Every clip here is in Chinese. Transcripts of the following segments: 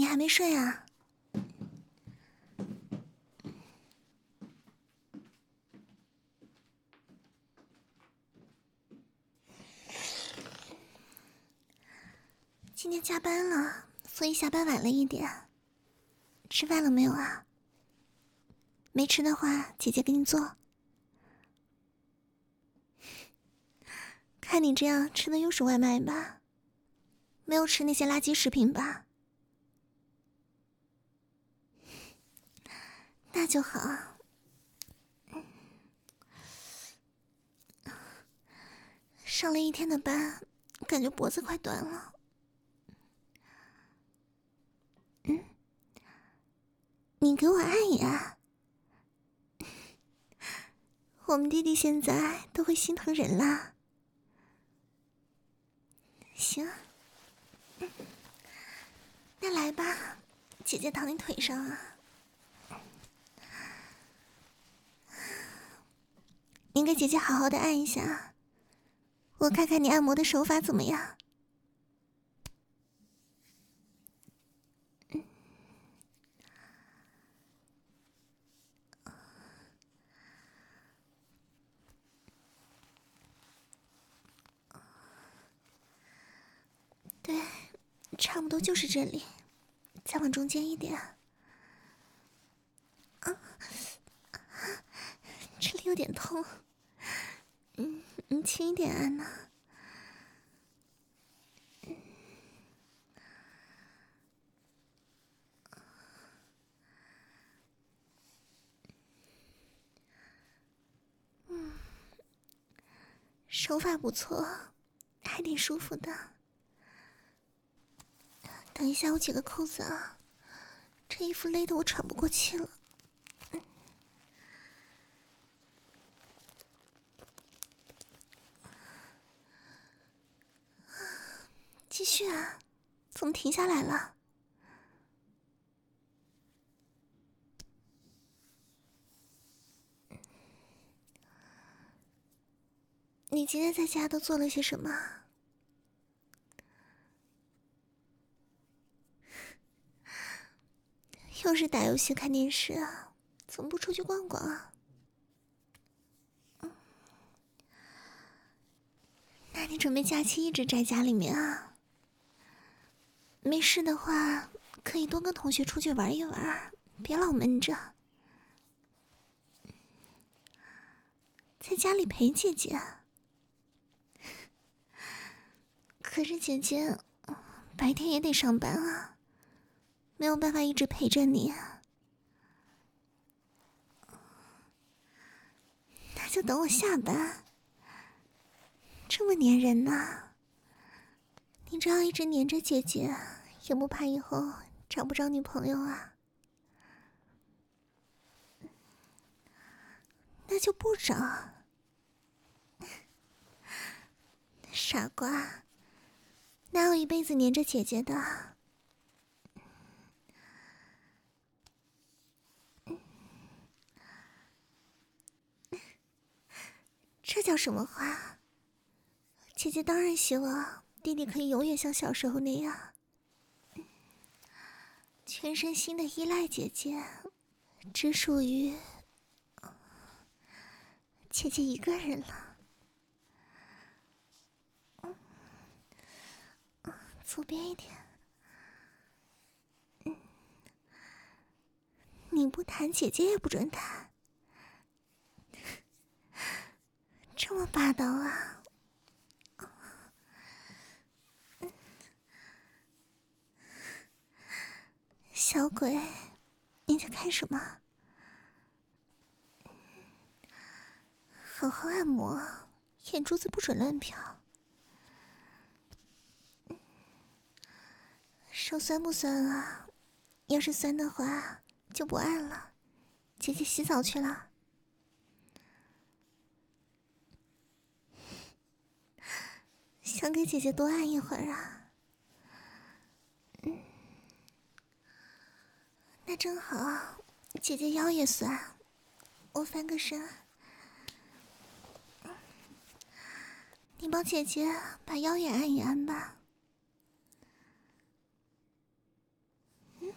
还没睡啊？今天加班了，所以下班晚了一点。吃饭了没有啊？没吃的话，姐姐给你做。看你这样吃的又是外卖吧？没有吃那些垃圾食品吧？那就好。上了一天的班，感觉脖子快断了。你给我按一按。我们弟弟现在都会心疼人啦。行，那来吧，姐姐躺你腿上啊。你给姐姐好好的按一下，我看看你按摩的手法怎么样。对，差不多就是这里，再往中间一点。这里有点痛。你轻一点按呢。手法不错，还挺舒服的。等一下，我解个扣子啊，这衣服勒得我喘不过气了。继续啊，怎么停下来了？你今天在家都做了些什么？又是打游戏看电视啊？怎么不出去逛逛啊？那你准备假期一直宅家里面啊？没事的话，可以多跟同学出去玩一玩，别老闷着，在家里陪姐姐。可是姐姐白天也得上班啊，没有办法一直陪着你。那就等我下班。这么粘人呢？你这样一直黏着姐姐，也不怕以后找不着女朋友啊？那就不找。傻瓜，哪有一辈子黏着姐姐的？这叫什么话？姐姐当然希望弟弟可以永远像小时候那样，全身心的依赖姐姐，只属于姐姐一个人了。左边一点。你不弹，姐姐也不准弹。这么霸道啊！小鬼，你在看什么？好好按摩，眼珠子不准乱瞟。手酸不酸啊？要是酸的话，就不按了。姐姐洗澡去了。想给姐姐多按一会儿啊？那正好，姐姐腰也酸，我翻个身。你帮姐姐把腰也按一按吧。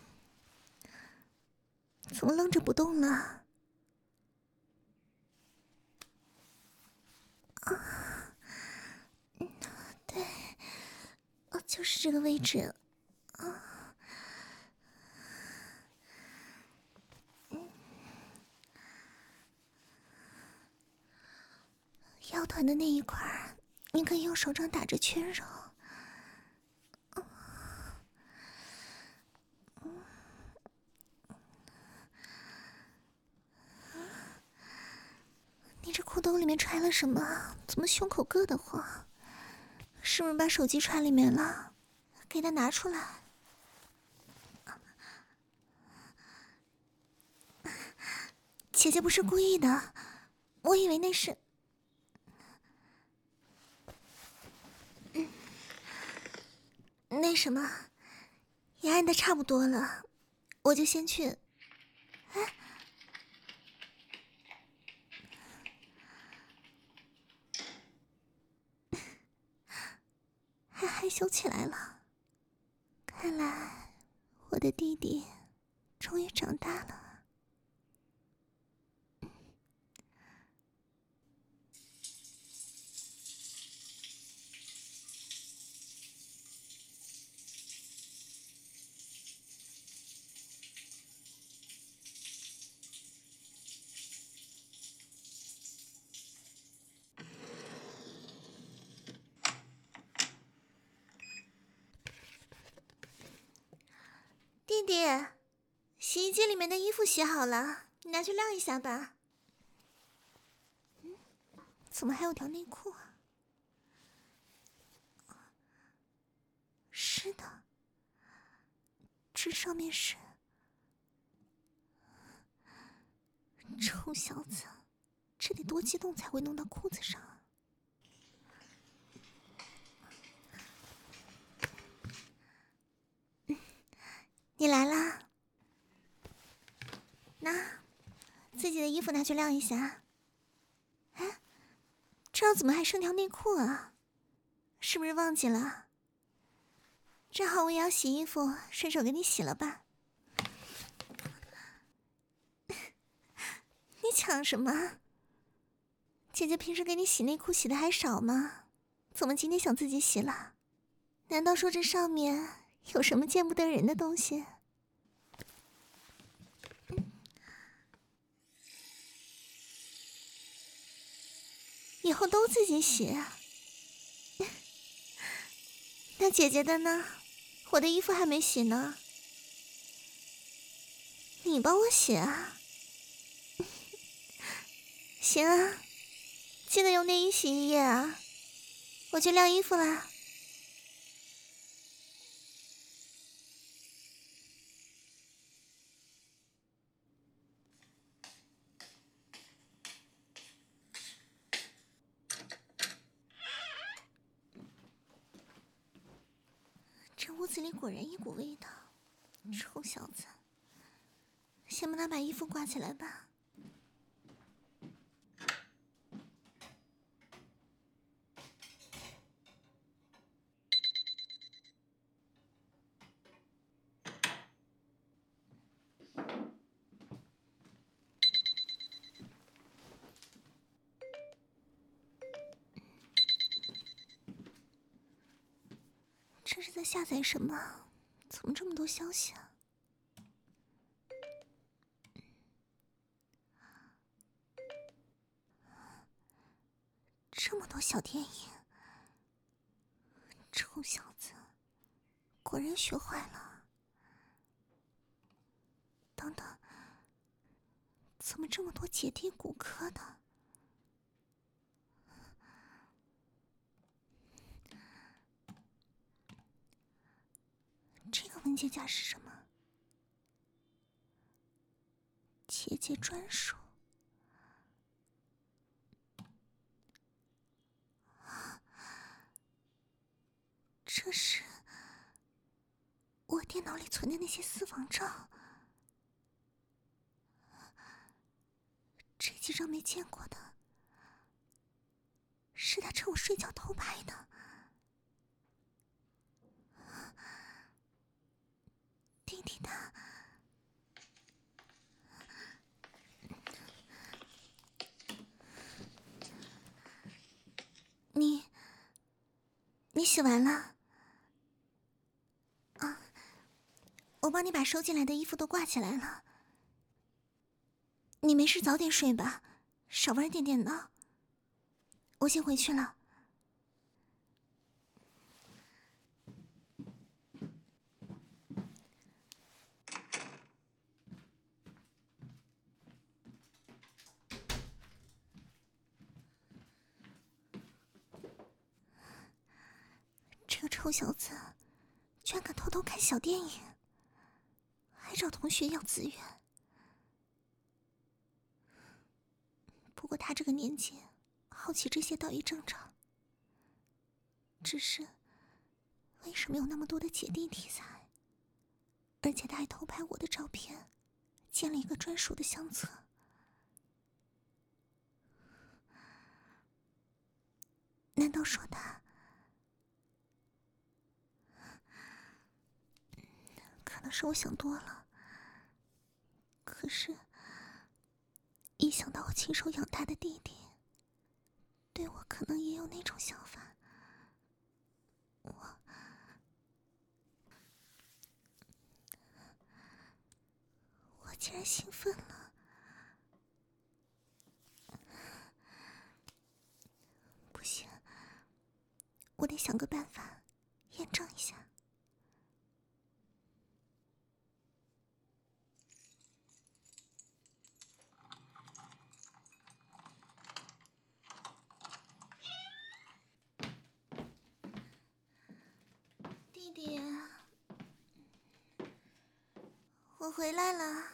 怎么愣着不动了？对，就是这个位置。腰团的那一块，你可以用手掌打着圈揉。你这裤兜里面揣了什么？怎么胸口硌得慌？是不是把手机揣里面了？给它拿出来。姐姐不是故意的，我以为那是……那什么，也按的差不多了，我就先去。还害羞起来了。看来我的弟弟终于长大了。弟弟，洗衣机里面的衣服洗好了，你拿去晾一下吧。怎么还有条内裤啊？是的，这上面是……臭小子，这得多激动才会弄到裤子上啊！你来啦，那自己的衣服拿去晾一下。哎，这儿怎么还剩条内裤啊？是不是忘记了？正好我也要洗衣服，顺手给你洗了吧。你抢什么？姐姐平时给你洗内裤洗的还少吗？怎么今天想自己洗了？难道说这上面有什么见不得人的东西？以后都自己洗。那姐姐的呢？我的衣服还没洗呢。你帮我洗啊？行啊，记得用内衣洗衣液啊。我去晾衣服啦。这屋子里果然一股味道，臭小子！先帮他把衣服挂起来吧。这是在下载什么？怎么这么多消息啊？这么多小电影，臭小子，果然学坏了。等等，怎么这么多姐弟骨科的？这个文件夹是什么？姐姐专属。这是我电脑里存的那些私房照，这几张没见过的，是他趁我睡觉偷拍的。弟弟他洗完了。啊，我帮你把收进来的衣服都挂起来了。你没事早点睡吧，少玩点电脑。我先回去了。这个臭小子居然敢偷偷看小电影，还找同学要资源。不过他这个年纪，好奇这些倒也正常。只是，为什么有那么多的姐弟题材？而且他还偷拍我的照片，建了一个专属的相册。难道说他……可能是我想多了。可是，一想到我亲手养大的弟弟，对我可能也有那种想法，我竟然兴奋了。不行，我得想个办法验证一下。弟弟，我回来了。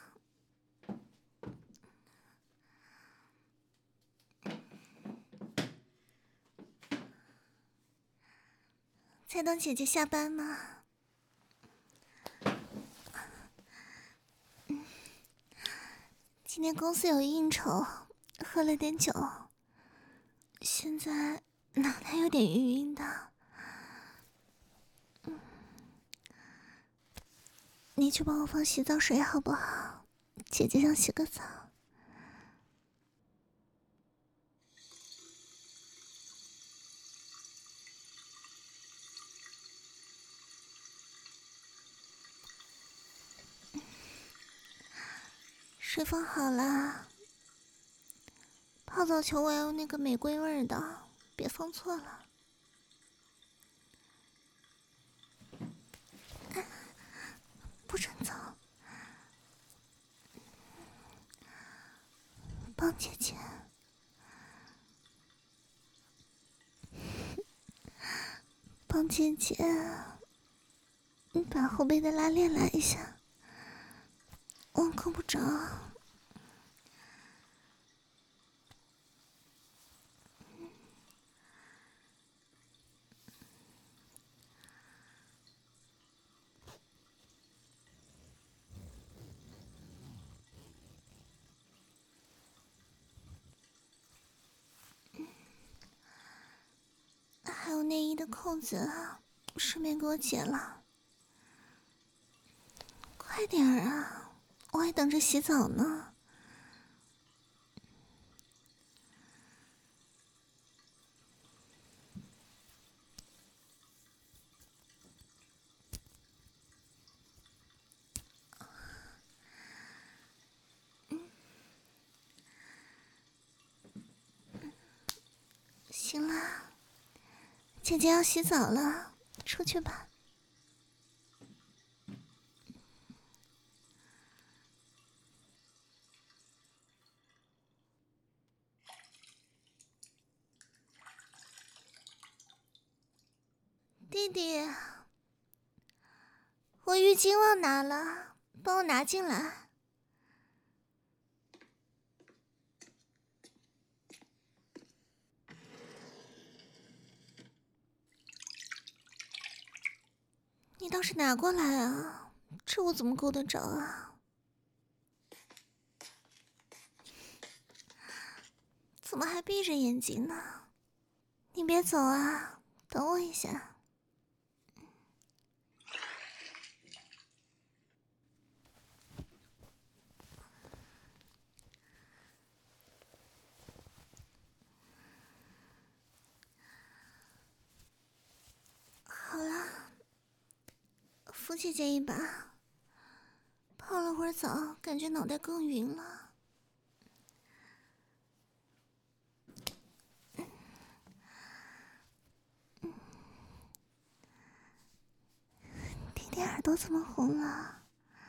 在等姐姐下班吗？今天公司有应酬，喝了点酒，现在脑袋有点晕晕的。你去帮我放洗澡水好不好？姐姐想洗个澡。水放好了，泡澡球我要用那个玫瑰味的，别放错了。不准走，帮姐姐，帮姐姐，你把后背的拉链拉一下，我够不着。还有内衣的扣子，顺便给我解了。快点儿啊，我还等着洗澡呢。行了，姐姐要洗澡了，出去吧。弟弟，我浴巾忘拿了，帮我拿进来。你倒是拿过来啊，这我怎么够得着啊？怎么还闭着眼睛呢？你别走啊，等我一下。 姐姐一把。泡了会儿澡，感觉脑袋更晕了。弟弟耳朵怎么红了？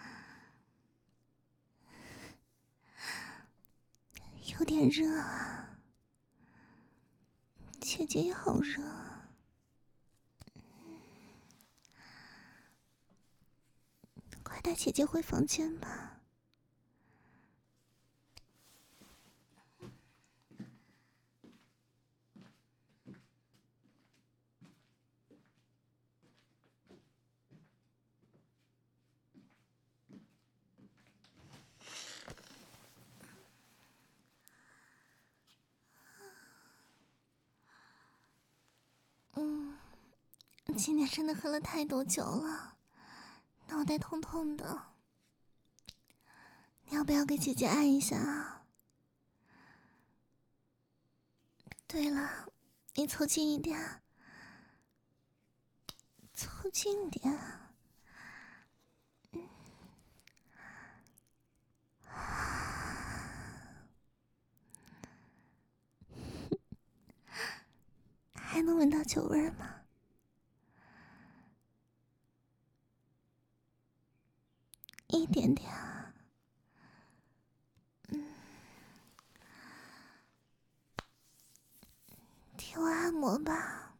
有点热啊。姐姐也好热。快带姐姐回房间吧。今天真的喝了太多酒了，脑袋痛痛的。你要不要给姐姐按一下啊？对了，你凑近一点，凑近点。还能闻到酒味吗？一点点啊。替我按摩吧。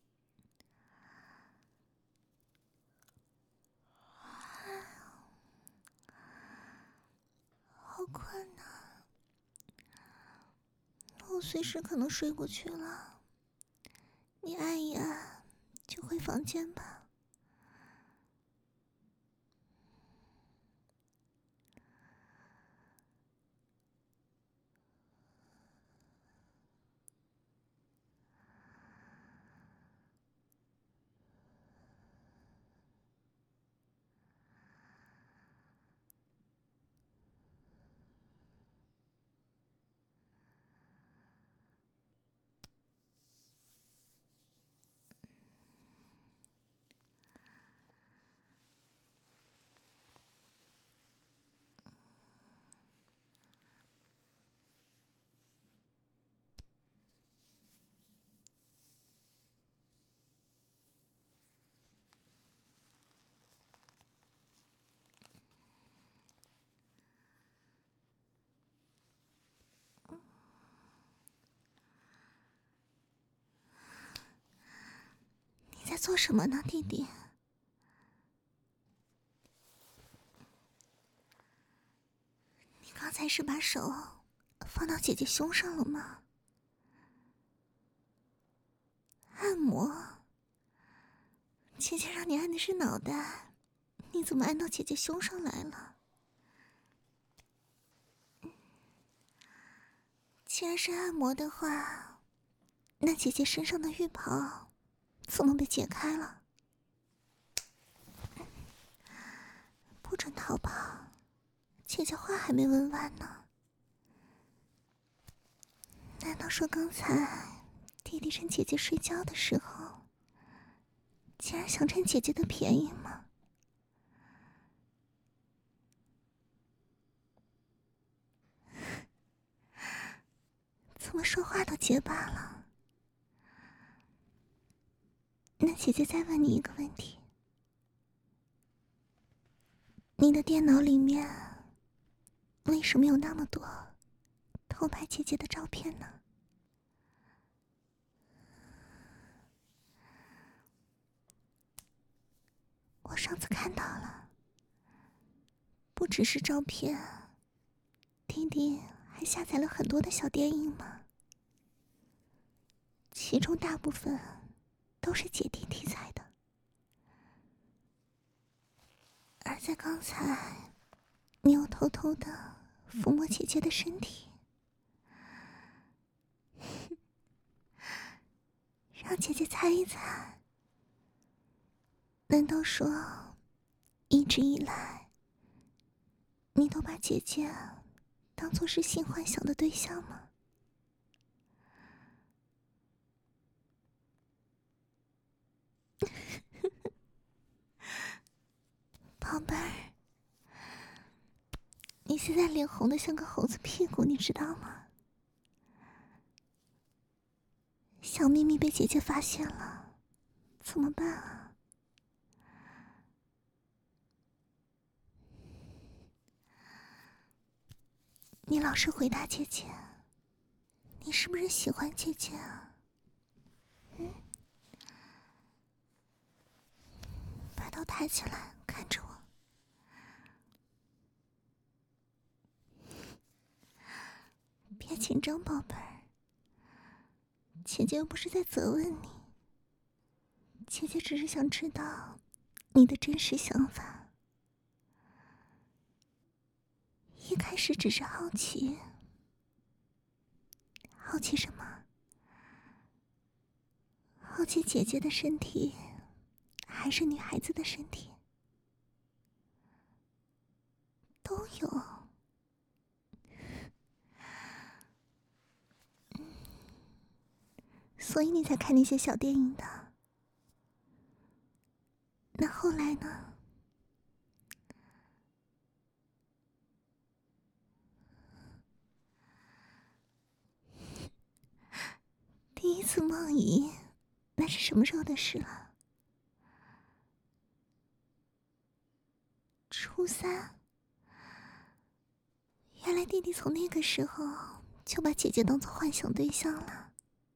好困呐，我随时可能睡过去了。你按一按，就回房间吧。你在做什么呢，弟弟？你刚才是把手放到姐姐胸上了吗？按摩？姐姐让你按的是脑袋，你怎么按到姐姐胸上来了？既然是按摩的话，那姐姐身上的浴袍怎么被解开了？不准逃跑！姐姐话还没问完呢。难道说刚才弟弟趁姐姐睡觉的时候，竟然想占姐姐的便宜吗？怎么说话都结巴了？那姐姐再问你一个问题：你的电脑里面为什么有那么多偷拍姐姐的照片呢？我上次看到了，不只是照片，弟弟还下载了很多的小电影嘛，其中大部分都是姐弟题材的。而在刚才，你又偷偷的抚摸姐姐的身体，让姐姐猜一猜，难道说一直以来你都把姐姐当作是性幻想的对象吗？ 宝贝儿，你现在脸红的像个猴子屁股，你知道吗？小秘密被姐姐发现了，怎么办啊？你老实回答姐姐，你是不是喜欢姐姐啊？把头抬起来，看着我。别紧张，宝贝儿。姐姐又不是在责问你，姐姐只是想知道你的真实想法。一开始只是好奇，好奇什么？好奇姐姐的身体，还是女孩子的身体？都有。所以你才看那些小电影的。那后来呢？第一次梦遗，那是什么时候的事了？初三。原来弟弟从那个时候就把姐姐当做幻想对象了。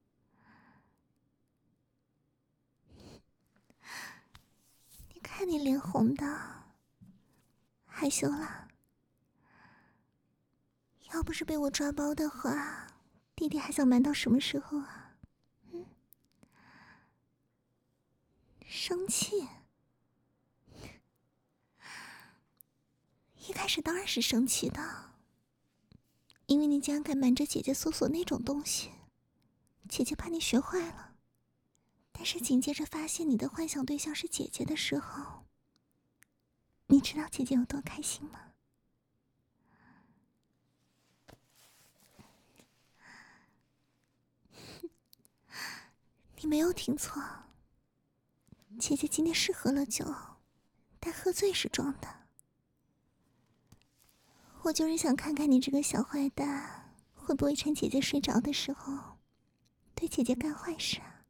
你看你脸红的，害羞了。要不是被我抓包的话，弟弟还想瞒到什么时候啊？生气？一开始当然是生气的，因为你竟然敢瞒着姐姐搜索那种东西，姐姐怕你学坏了。但是紧接着发现你的幻想对象是姐姐的时候，你知道姐姐有多开心吗？你没有听错，姐姐今天是喝了酒，但喝醉是装的。我就是想看看你这个小坏蛋会不会趁姐姐睡着的时候对姐姐干坏事啊。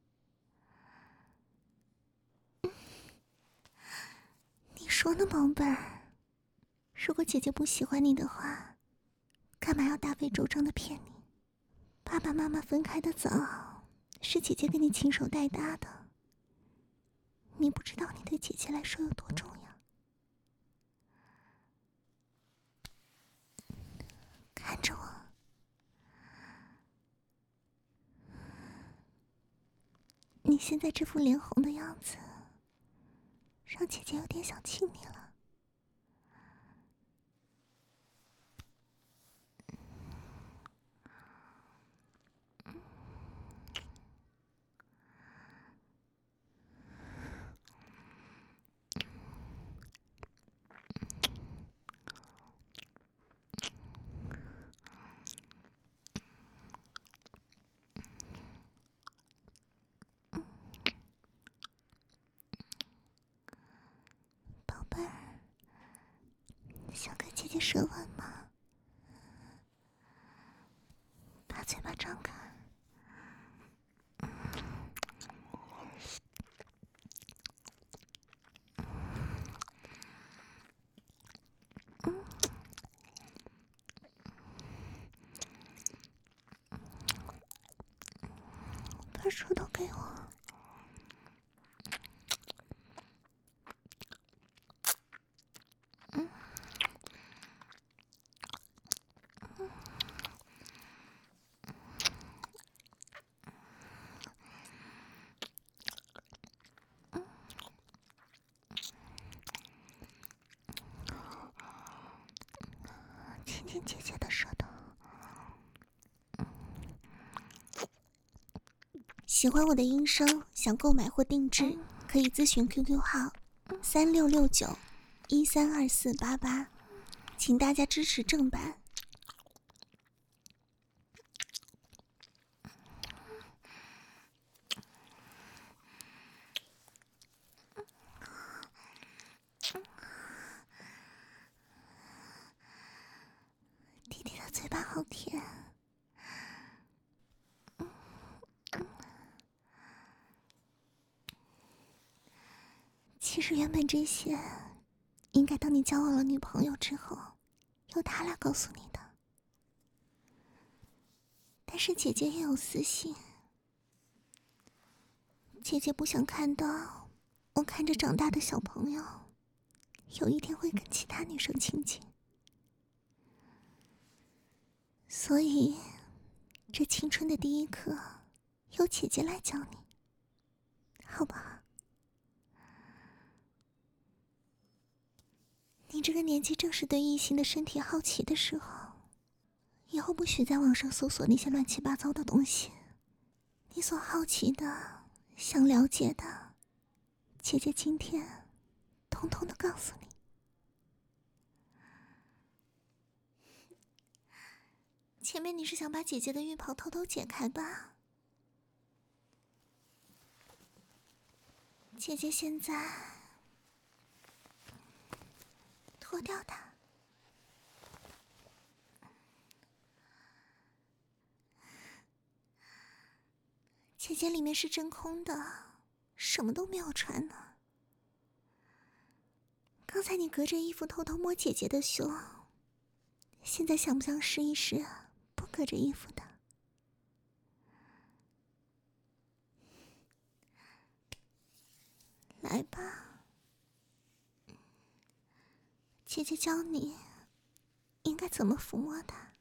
你说呢，宝贝儿？如果姐姐不喜欢你的话，干嘛要大费周章的骗你？爸爸妈妈分开的早，是姐姐给你亲手带大的。你不知道你对姐姐来说有多重要。看着我，你现在这副脸红的样子，让姐姐有点想亲你了。宝贝儿，想跟姐姐舌吻吗？把嘴巴张开。把舌头给我。亲亲姐姐的舌头。喜欢我的音声，想购买或定制，可以咨询 QQ 号3669132488，请大家支持正版。 嘴巴好甜。其实原本这些应该当你交往了女朋友之后，由他来告诉你的。但是姐姐也有私心，姐姐不想看到我看着长大的小朋友有一天会跟其他女生亲近，所以这青春的第一课由姐姐来教你，好不好？你这个年纪正是对异性的身体好奇的时候，以后不许在网上搜索那些乱七八糟的东西。你所好奇的、想了解的，姐姐今天统统的告诉你。前面你是想把姐姐的浴袍偷偷解开吧？姐姐现在脱掉它。姐姐里面是真空的，什么都没有穿呢。刚才你隔着衣服偷偷摸姐姐的胸，现在想不想试一试不隔着衣服的？来吧，姐姐教你应该怎么抚摸它。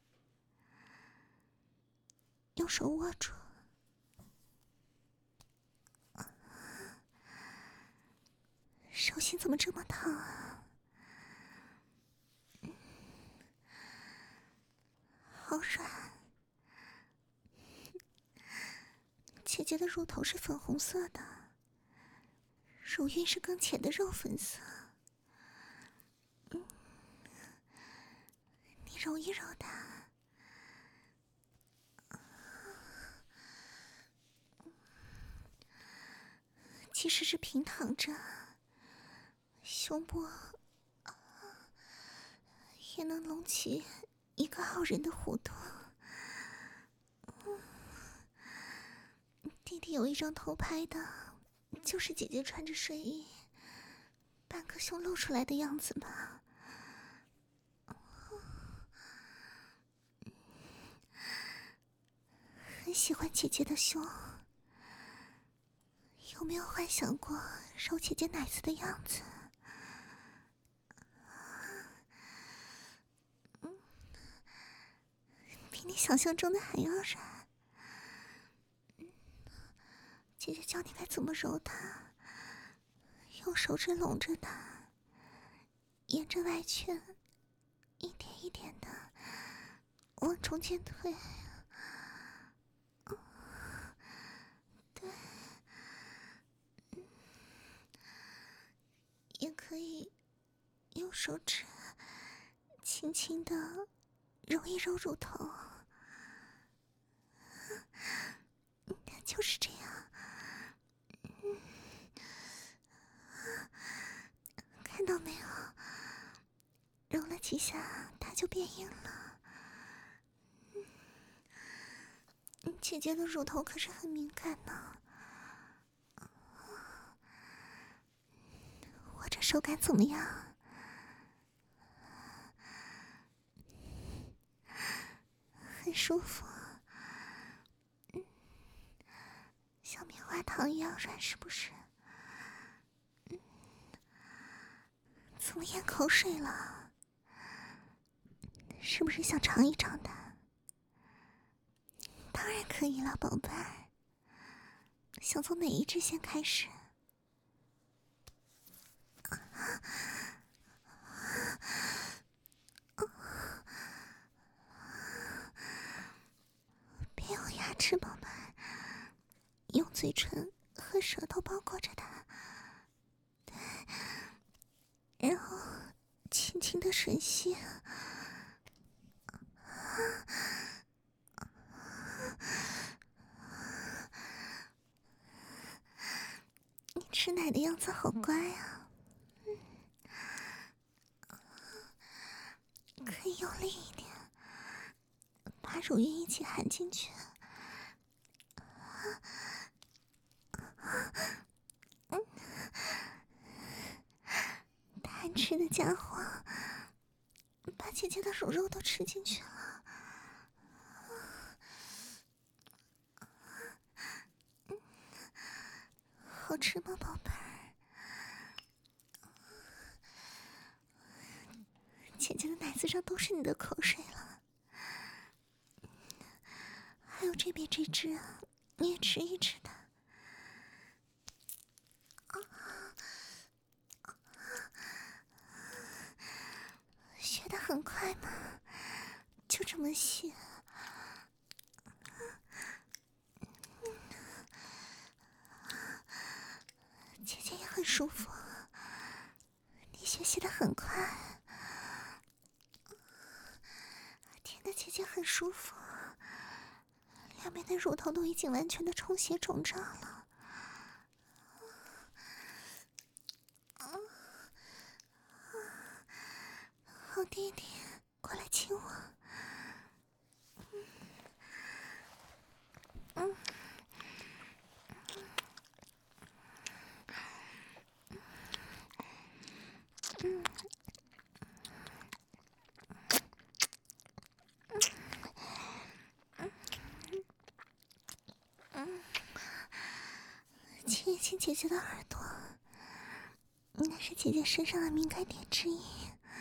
用手握住，手心怎么这么烫啊？好软。姐姐的乳头是粉红色的，乳晕是更浅的肉粉色。你揉一揉它。即使是平躺着，胸部也能隆起一个傲人的弧度。弟弟有一张偷拍的，就是姐姐穿着睡衣，半个胸露出来的样子吧。很喜欢姐姐的胸，有没有幻想过揉姐姐奶子的样子？比你想象中的还要软。姐姐教你该怎么揉它，用手指拢着它，沿着外圈一点一点的往中间推。对，也可以用手指轻轻的揉一揉乳头。就是这样。看到没有？揉了几下，它就变硬了。姐姐的乳头可是很敏感呢。我这手感怎么样？很舒服。像棉花糖一样软，是不是？怎么咽口水了？是不是想尝一尝它？当然可以了，宝贝儿。想从哪一支先开始？别咬牙齿，宝贝儿。用嘴唇和舌头包裹着它，对，然后轻轻的吮吸。你吃奶的样子好乖啊。可以用力一点， 乳晕一起含进去。贪吃的家伙，把姐姐的乳肉都吃进去了。好吃吗，宝贝儿？姐姐的奶子上都是你的口水了。还有这边这只，你也吃一吃它。学得很快吗？就这么学？姐姐也很舒服，你学习得很快。天哪，姐姐很舒服，两边的乳头都已经完全的充血肿胀了。好弟弟，过来亲我。亲一亲姐姐的耳朵，那是姐姐身上的敏感点之一。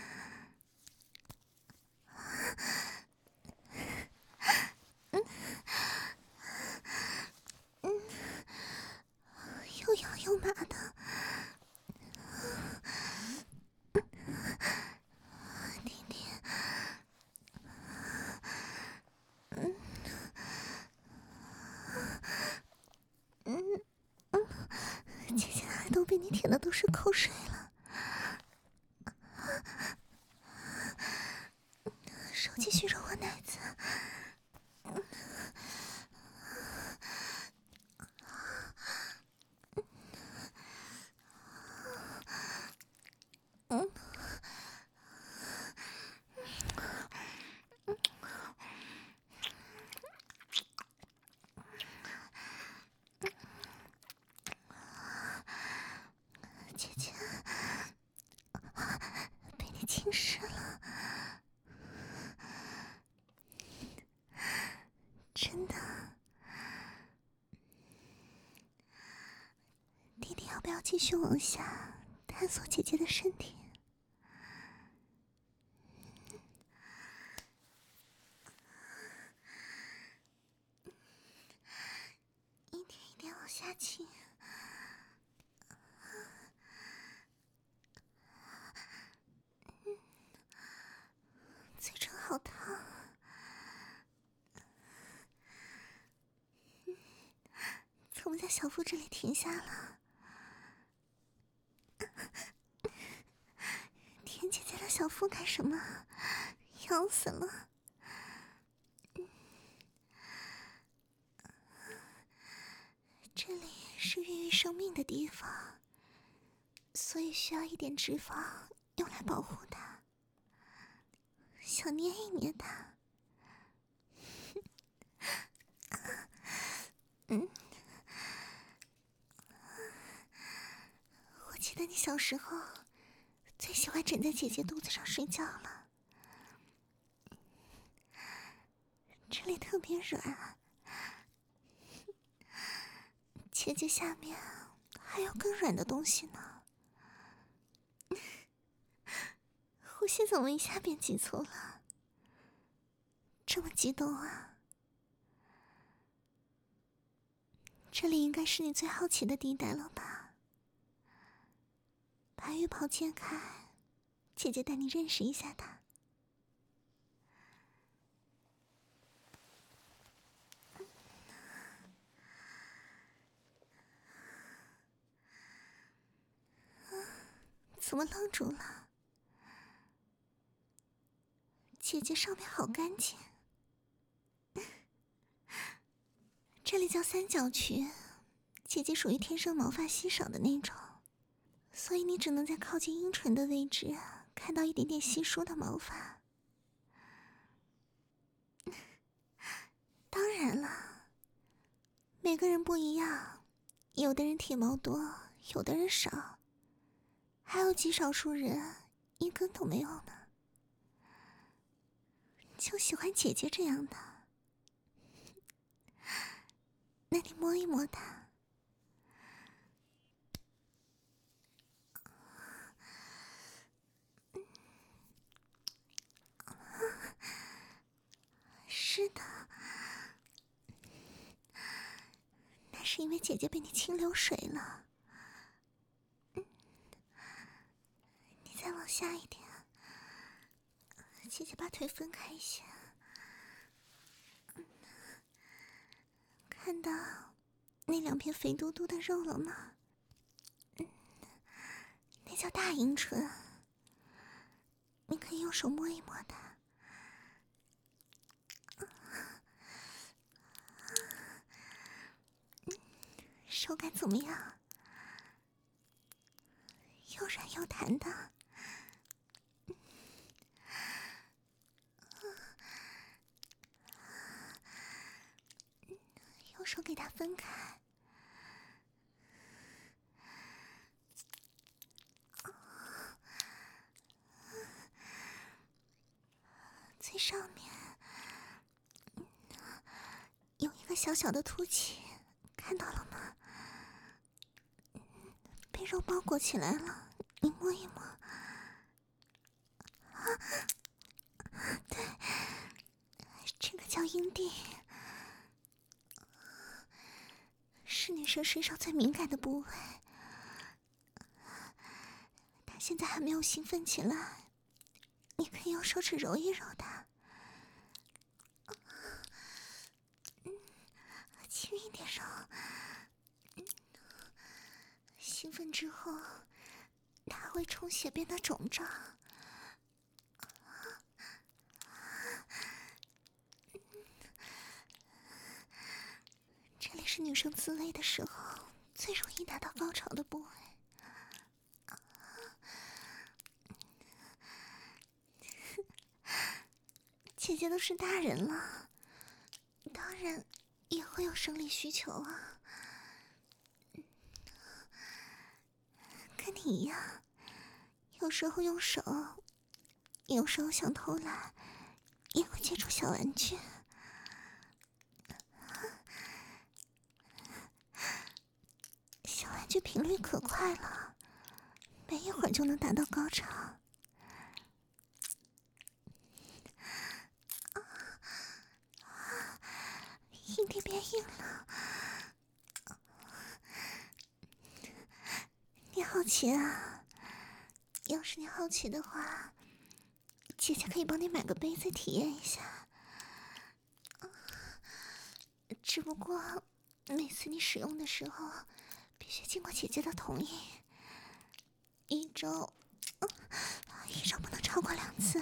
又痒又麻的。弟弟，姐姐的耳朵被你舔的都是口水了。手继续揉我奶子。姐姐被你侵蚀了，真的。弟弟要不要继续往下探索姐姐的身体？一点一点往下亲。嘴唇好烫。怎么在小腹这里停下了？舔姐姐的小腹干什么？痒死了。这里是孕育生命的地方，所以需要一点脂肪用来保护它。想捏一捏它。我记得你小时候最喜欢枕在姐姐肚子上睡觉了，这里特别软，姐姐下面还有更软的东西呢。呼吸怎么一下变急促了？这么激动啊？这里应该是你最好奇的地带了吧？把浴袍揭开，姐姐带你认识一下它。怎么愣住了？姐姐上面好干净。这里叫三角区，姐姐属于天生毛发稀少的那种，所以你只能在靠近阴唇的位置看到一点点稀疏的毛发。 每个人不一样，有的人体毛多，有的人少，还有极少数人一根都没有呢。就喜欢姐姐这样的，那你摸一摸它。是的，那是因为姐姐被你清流水了。你再往下一点，姐姐把腿分开一些。看到那两片肥嘟嘟的肉了吗？那叫大阴唇，你可以用手摸一摸它。手感怎么样？又软又弹的。用手给它分开。最上面有一个小小的凸起，看到了吗？被肉包裹起来了，你摸一摸。对，这个叫阴蒂，是女生身上最敏感的部位。她现在还没有兴奋起来，你可以用手指揉一揉它。轻一点揉。兴奋之后，它会充血变得肿胀。这里是女生自慰的时候最容易达到高潮的部位。姐姐都是大人了，当然也会有生理需求啊。跟你一样，有时候用手，有时候想偷懒，也会接触小玩具。小玩具频率可快了，没一会儿就能达到高潮。阴蒂变硬了，你好奇啊？要是你好奇的话，姐姐可以帮你买个杯子体验一下。只不过每次你使用的时候，必须经过姐姐的同意。一周不能超过2次。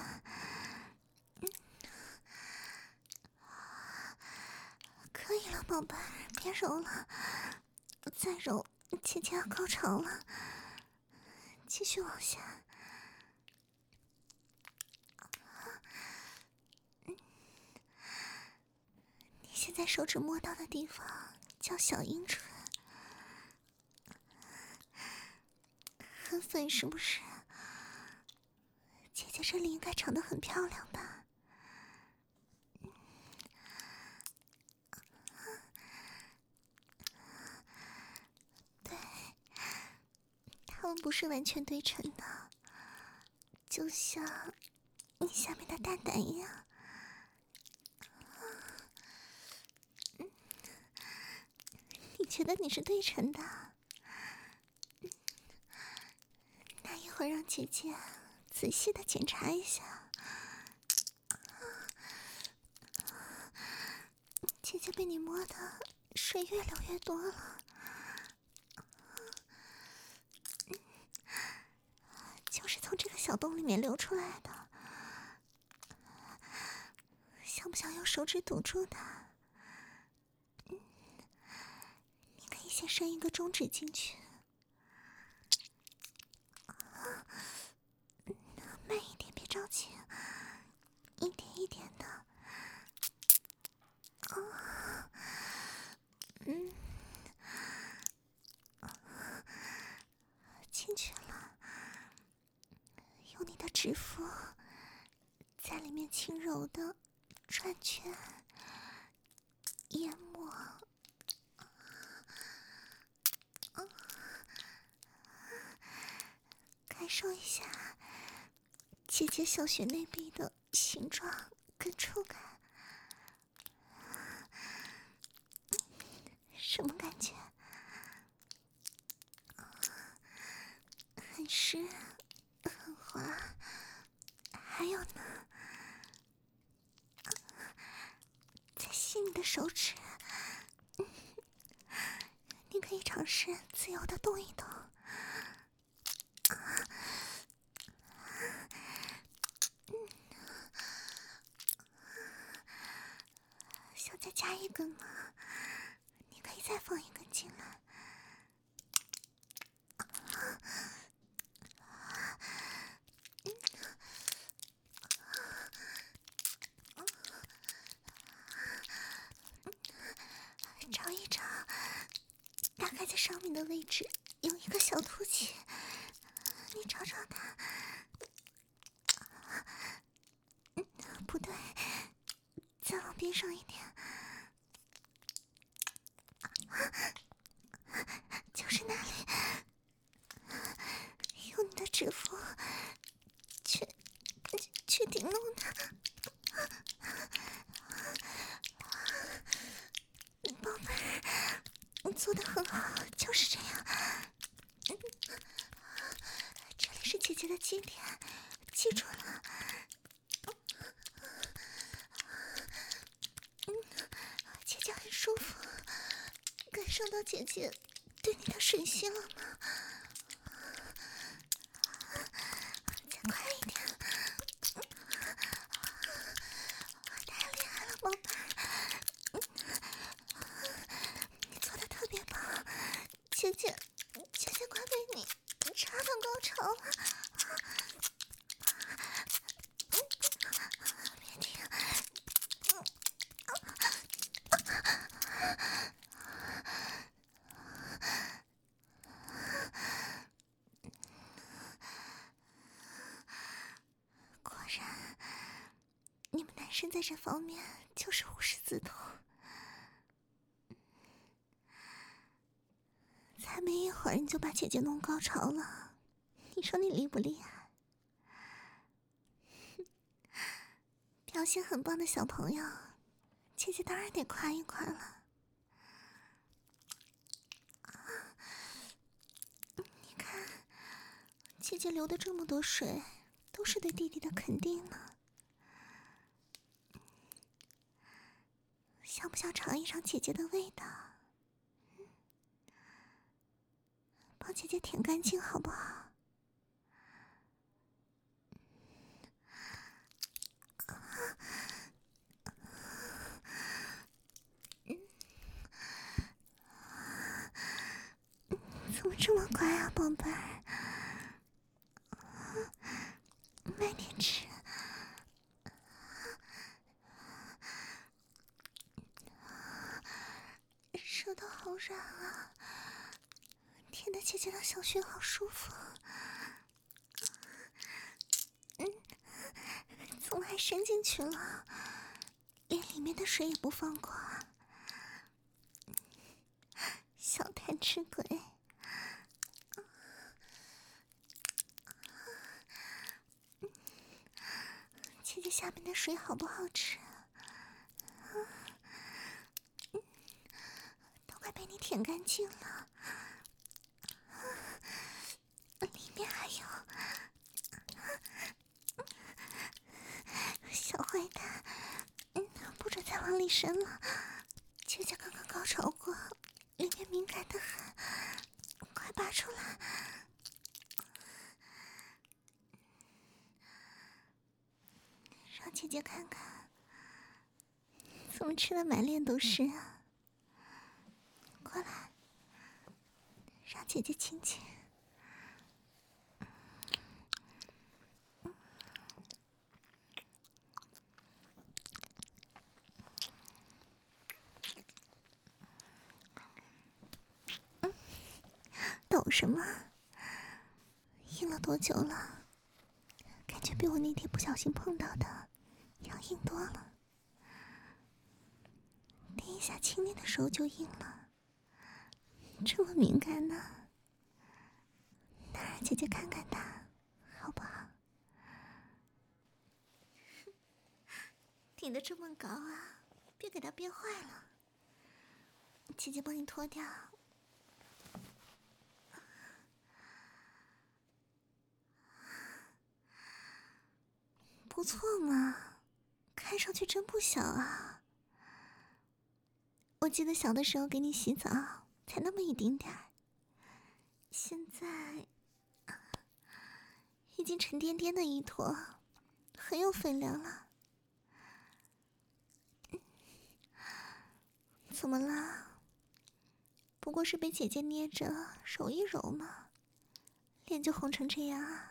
可以了，宝贝儿，别揉了，再揉姐姐要高潮了。继续往下。你现在手指摸到的地方叫小阴唇，很粉是不是？姐姐这里应该长得很漂亮吧？对，它们不是完全对称的，就像你下面的蛋蛋一样。你觉得你是对称的？那一会儿让姐姐仔细的检查一下。姐姐被你摸的水越流越多了，就是从这个小洞里面流出来的。想不想用手指堵住它？你可以先伸一个中指进去，慢一点，别着急，一点一点的。 指腹在里面轻柔的转圈研磨，感受一下姐姐小穴内壁的形状跟触感，什么感觉？很湿很滑，还有呢，再细腻的手指，你可以尝试自由的动一动。想再加一根吗？你可以再放一根进来。找一找，大概在上面的位置有一个小凸起，你找找它。不对，再往边上一点，就是那里。用你的指腹去顶弄它。宝贝儿，你做得很好，就是这样。这里是姐姐的基点，记住了。姐姐很舒服，感受到姐姐对你的水性了吗？再快一点，太厉害了，宝贝儿，你做的特别棒，姐姐快被你插到高潮了。别停。果然，你们男生在这方面就是无师自通。才没一会儿你就把姐姐弄高潮了，你说你厉不厉害？表现很棒的小朋友，姐姐当然得夸一夸了。你看，姐姐流的这么多水，都是对弟弟的肯定呢。想不想尝一尝姐姐的味道？帮姐姐舔干净好不好？怎么这么乖啊，宝贝儿？慢点吃。舌头好软啊，舔的姐姐的小穴好舒服。怎么还伸进去了？连里面的水也不放过啊！小贪吃鬼！姐姐下面的水好不好吃？都快被你舔干净了，里面还有。小坏蛋，不准再往里伸了。姐姐刚刚高潮过，里面敏感的很，快拔出来。让姐姐看看，怎么吃的满脸都是啊？过来，让姐姐亲亲。抖什么？硬了多久了？感觉比我那天不小心碰到的要硬多了。第一下亲你的时候就硬了，这么敏感呢？那让姐姐看看他，好不好？顶得这么高啊，别给他憋坏了。姐姐帮你脱掉。不错嘛，看上去真不小啊。我记得小的时候给你洗澡才那么一丁点儿，现在已经沉甸甸的一坨，很有分量了。怎么了？不过是被姐姐捏着揉一揉嘛，脸就红成这样啊？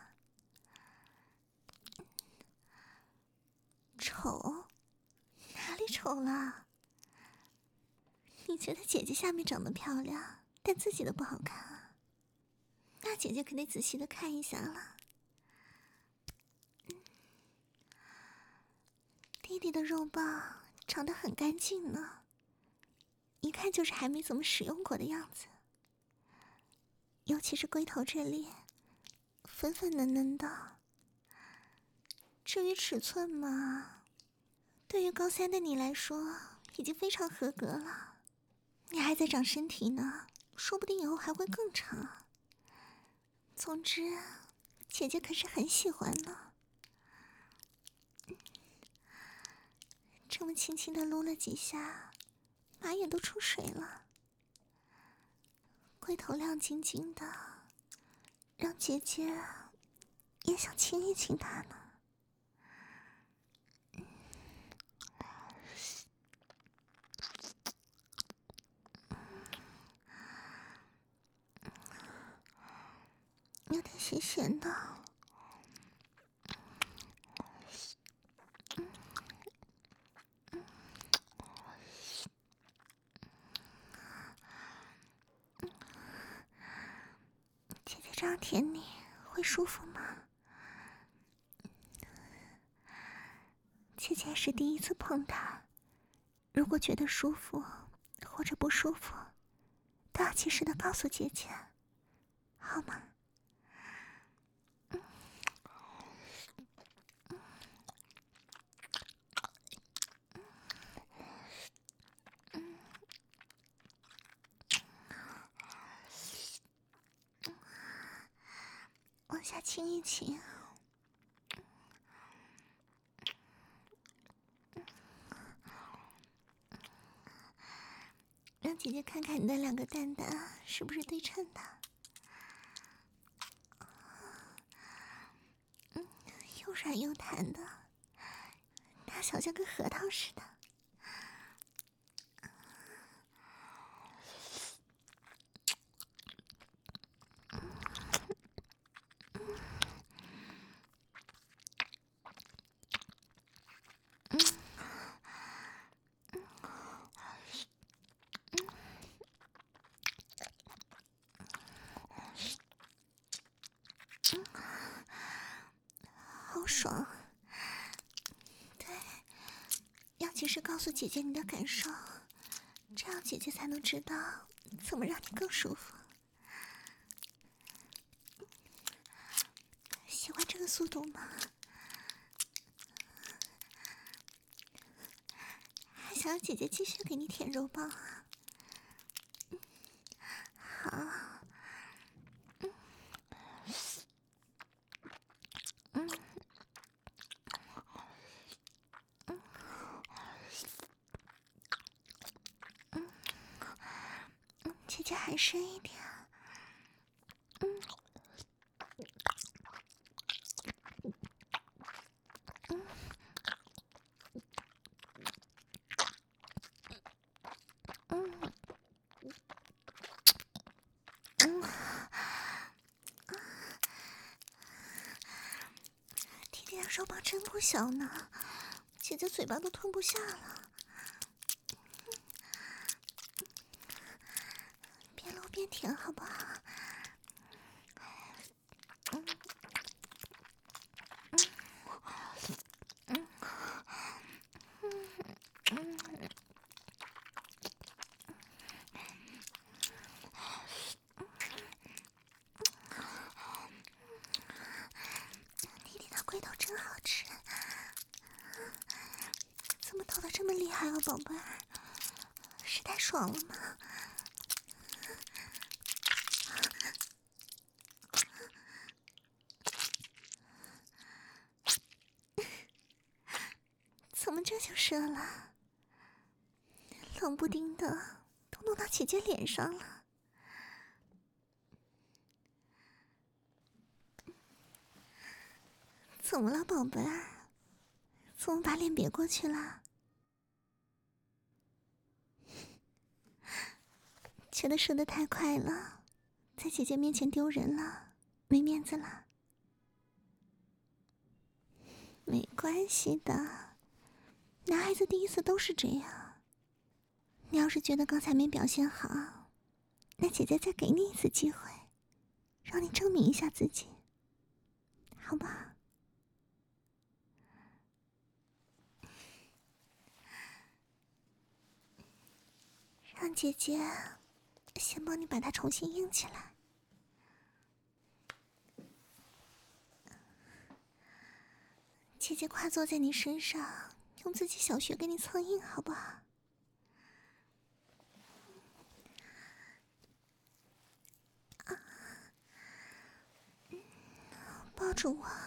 丑？哪里丑了？你觉得姐姐下面长得漂亮，但自己的不好看啊？那姐姐可得仔细的看一下了。弟弟的肉棒长得很干净呢，一看就是还没怎么使用过的样子。尤其是龟头这里，粉粉嫩嫩的。至于尺寸嘛，对于高3的你来说，已经非常合格了。你还在长身体呢，说不定以后还会更长。总之，姐姐可是很喜欢呢。这么轻轻的撸了几下，马眼都出水了。龟头亮晶晶的，让姐姐也想亲一亲它呢。有点咸咸的。姐姐这样舔你会舒服吗？姐姐也是第一次碰它，如果觉得舒服或者不舒服，都要及时的告诉姐姐，好吗？往下亲一亲。让姐姐看看你的两个蛋蛋是不是对称的。又软又弹的，大小像个核桃似的。好爽。对，要及时告诉姐姐你的感受，这样姐姐才能知道怎么让你更舒服。喜欢这个速度吗？还想要姐姐继续给你舔肉棒啊？好。姐姐还深一点。弟弟的肉棒真不小呢，姐姐嘴巴都吞不下了。边搂边舔好不好？ 弟弟的龟头真好吃，怎么抖得这么厉害啊，宝贝儿？是太爽了吗？怎么这就射了？冷不丁的都弄到姐姐脸上了。怎么了，宝贝儿？怎么把脸别过去了？觉得射得太快了，在姐姐面前丢人了，没面子了。没关系的，男孩子第一次都是这样。你要是觉得刚才没表现好，那姐姐再给你一次机会，让你证明一下自己，好吧？让姐姐先帮你把它重新硬起来。姐姐跨坐在你身上，用自己小穴给你蹭硬，好不好？抱住我。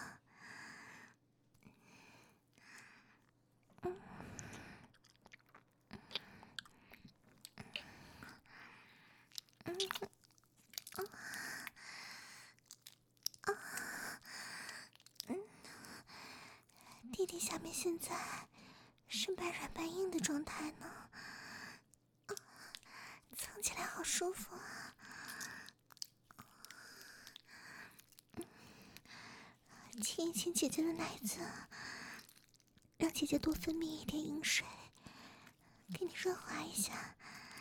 弟弟下面现在是半软半硬的状态呢，蹭起来好舒服啊！亲一亲姐姐的奶子，让姐姐多分泌一点饮水，给你润滑一下。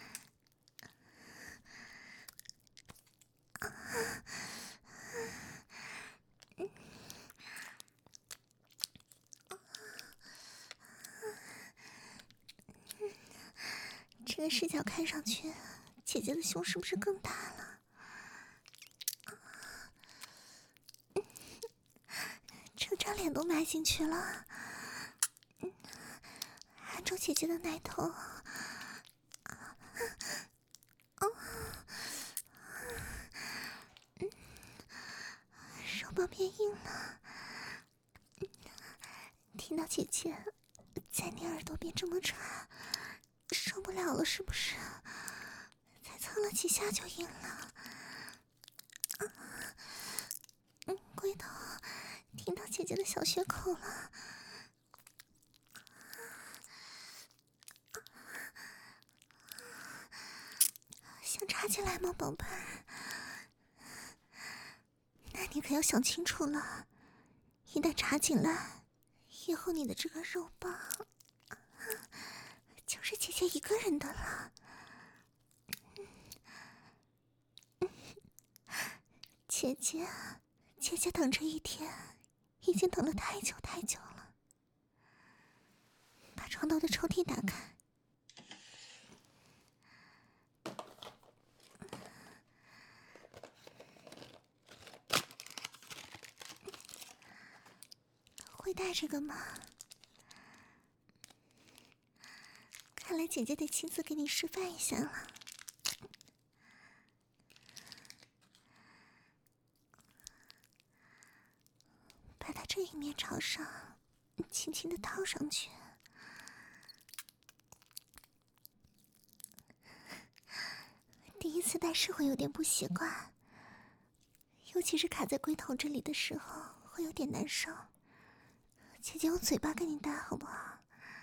这个视角看上去，姐姐的胸是不是更大了？整张脸都埋进去了，含住姐姐的奶头。手棒变硬了，听到姐姐在你耳朵边这么喘，受不了了是不是？才蹭了几下就硬了。龟头听到姐姐的小穴口了。想插进来吗，宝贝儿？那你可要想清楚了，一旦插进来，以后你的这个肉棒就是姐姐一个人的了。姐姐等这一天已经等了太久太久了。把床头的抽屉打开，会带这个吗？看来姐姐得亲自给你示范一下了。把它这一面朝上，轻轻地套上去。第一次戴是会有点不习惯，尤其是卡在龟头这里的时候，会有点难受。姐姐用嘴巴给你戴好不好？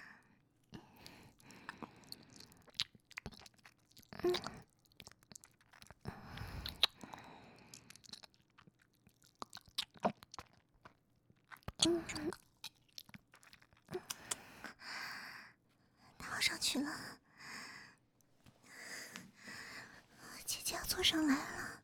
套上去了，姐姐要坐上来了。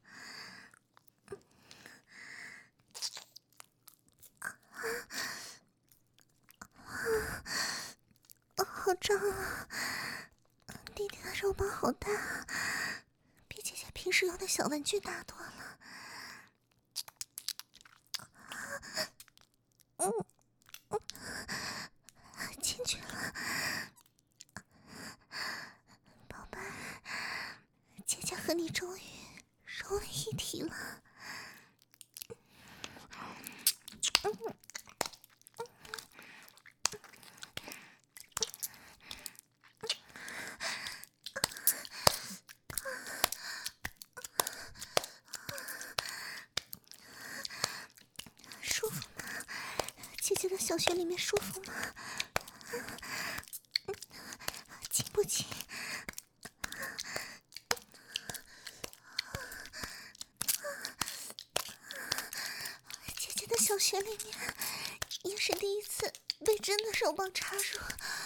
好胀啊！ 弟弟的肉棒好大，比姐姐平时用的小玩具大多了。进去了，宝贝儿，姐姐和你终于融为一体了。舒服吗？姐姐的小穴里面舒服吗？紧不紧？姐姐的小穴里面也是第一次被真的肉棒插入，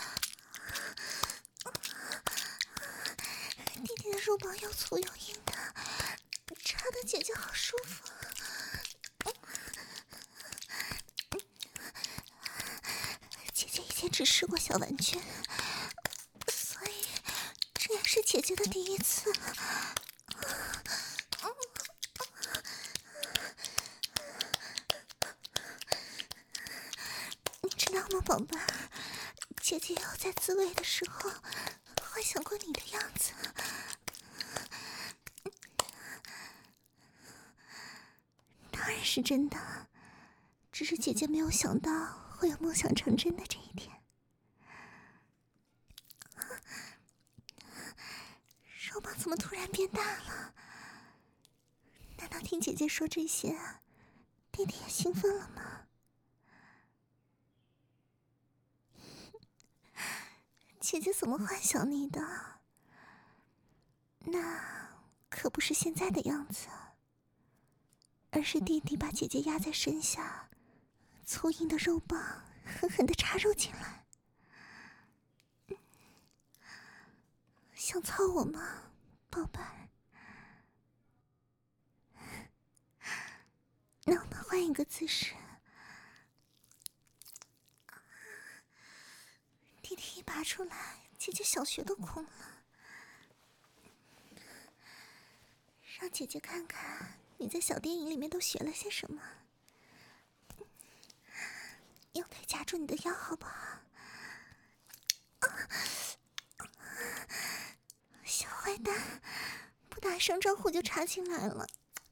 弟弟的肉棒又粗又硬的，插的姐姐好舒服。姐姐以前只试过小玩具，所以这也是姐姐的第一次。你知道吗，宝贝儿？姐姐有在自慰的时候幻想过你的样子。当然是真的，只是姐姐没有想到会有梦想成真的这一天。肉棒怎么突然变大了？难道听姐姐说这些，弟弟也兴奋了吗？姐姐怎么幻想你的？那可不是现在的样子，而是弟弟把姐姐压在身下，粗硬的肉棒狠狠地插入进来。想操我吗，宝贝儿？那我们换一个姿势。弟弟一拔出来，姐姐小穴都空了。让姐姐看看你在小电影里面都学了些什么。用腿夹住你的腰，好不好？小坏蛋，不打声招呼就插进来了。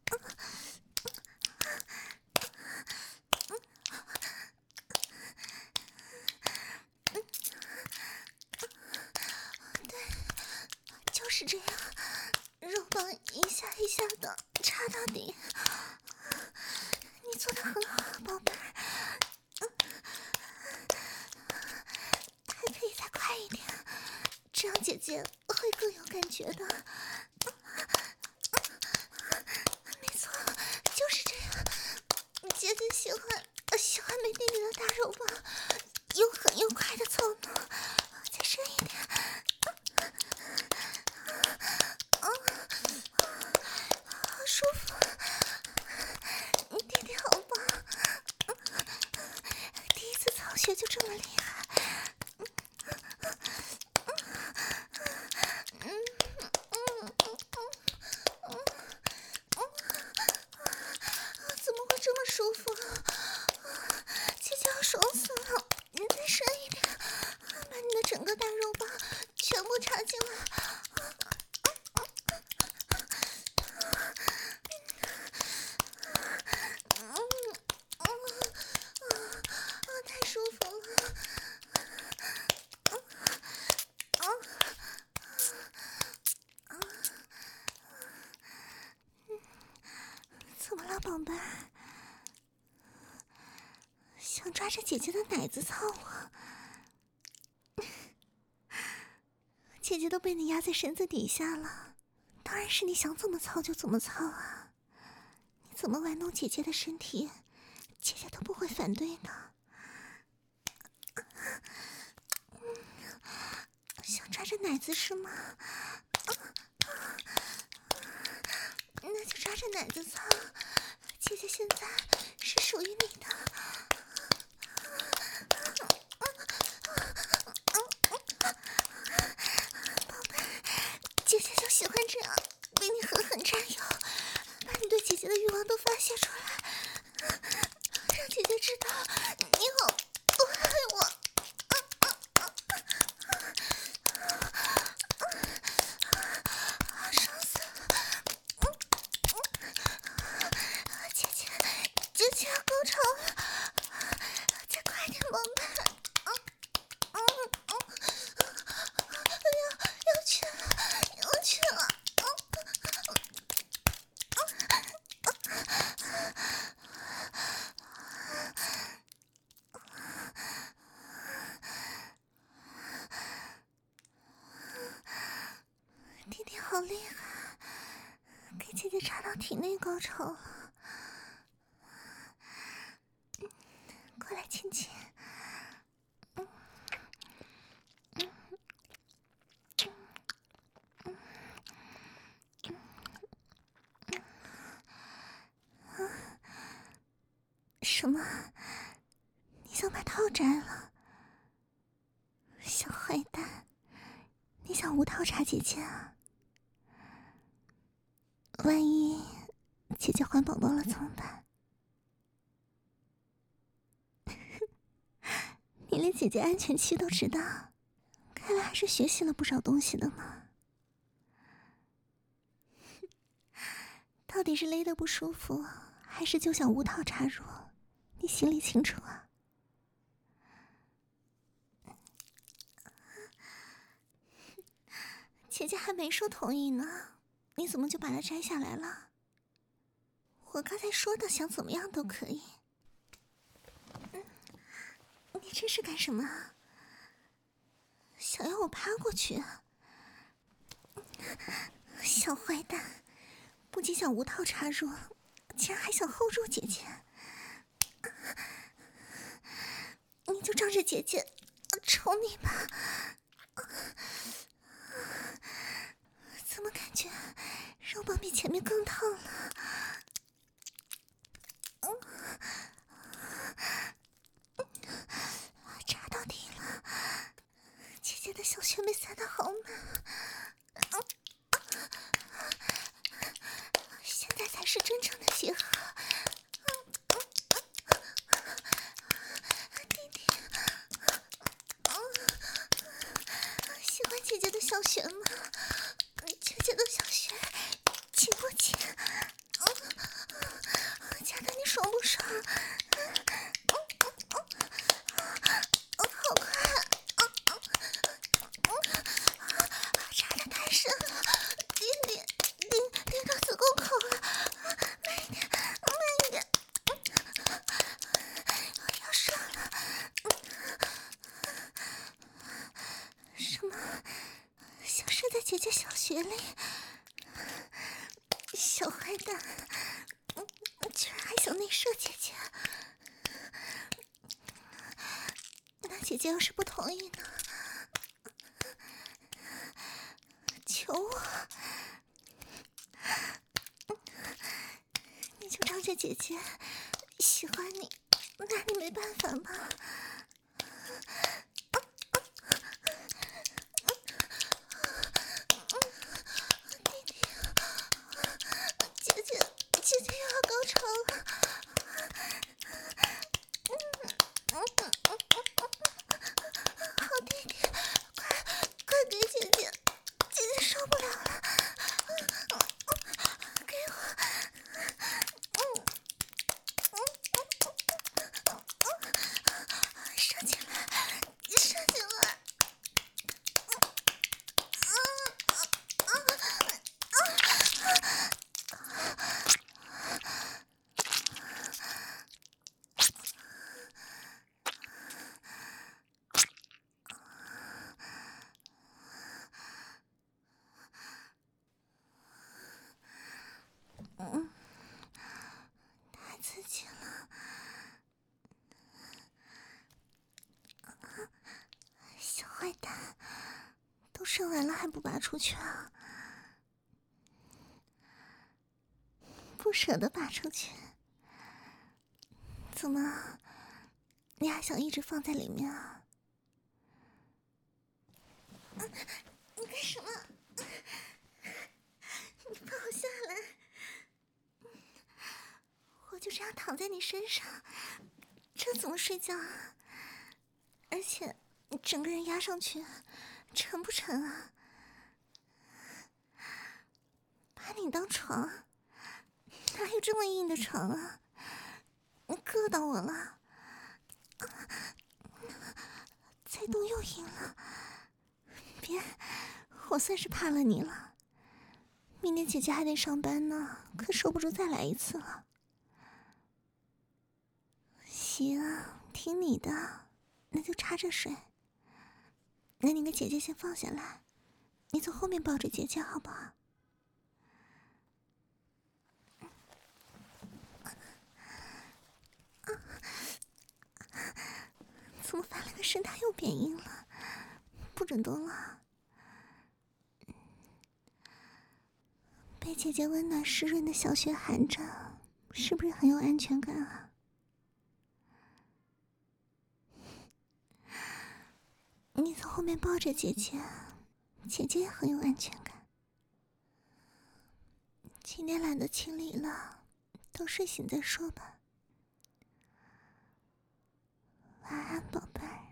对，就是这样，肉棒一下一下的插到底。你做得很好，宝贝儿。还可以再快一点，这样姐姐会更有感觉的。没错，就是这样。姐姐喜欢被弟弟的大肉棒又狠又快的操弄，再深一点。好舒服，弟弟好棒，第一次操穴就这么厉害。怎么会这么舒服啊？姐姐要爽死了！你再深一点，把你的整个大肉棒全部插进来。太舒服了！怎么了，宝贝儿？想抓着姐姐的奶子操我？姐姐都被你压在绳子底下了，当然是你想怎么操就怎么操啊！你怎么玩弄姐姐的身体，姐姐都不会反对的。想抓着奶子是吗？那就抓着奶子操，姐姐现在是属于你的。 欢这样被你狠狠占有，把你对姐姐的欲望都发泄出来，让姐姐知道你好多爱我。爽死了！姐姐要高潮了，再快点宝贝！要去了！弟弟好厉害，给姐姐插到体内高潮了。过来亲亲。什么？你想把套摘了？小坏蛋，你想无套插姐姐啊？万一姐姐怀宝宝了怎么办？你连姐姐安全期都知道，看来还是学习了不少东西的嘛。到底是勒得不舒服，还是就想无套插入？你心里清楚啊。姐姐还没说同意呢，你怎么就把它摘下来了？我刚才说的想怎么样都可以。你这是干什么啊？想要我趴过去啊？小坏蛋，不仅想无套插入，竟然还想 hold 住姐姐。你就仗着姐姐瞅你吧。怎么感觉肉棒比前面更烫了？插到底了，姐姐的小穴被塞得好满。现在才是真正的结合。弟弟，喜欢姐姐的小穴吗？姐姐的小穴紧不紧？夹得你爽不爽？好快！插得太深了，顶到子宫口了，慢一点。要爽了！什么？想射在姐姐小穴里？小坏蛋，居然还想内射姐姐！那姐姐要是不同意呢？求我！你就仗着姐姐喜欢你，拿你没办法吗？弟弟，姐姐又要高潮了。好弟弟，快给姐姐受不了了。给我。射进来。太刺激了。小坏蛋，都射完了还不拔出去啊？不舍得拔出去？怎么，你还想一直放在里面啊？你干什么？ 在你身上，这怎么睡觉啊？而且你整个人压上去，沉不沉啊？把你当床，哪有这么硬的床啊？你硌到我了，再动又硬了。别，我算是怕了你了。明天姐姐还得上班呢，可守不住再来一次了。行，听你的，那就插着睡。那你跟姐姐先放下来，你从后面抱着姐姐好不好？怎么翻了个身，他又变硬了？不准动了。被姐姐温暖湿润的小穴含着，是不是很有安全感啊？你从后面抱着姐姐，姐姐也很有安全感。今天懒得清理了，等睡醒再说吧。晚安，宝贝儿。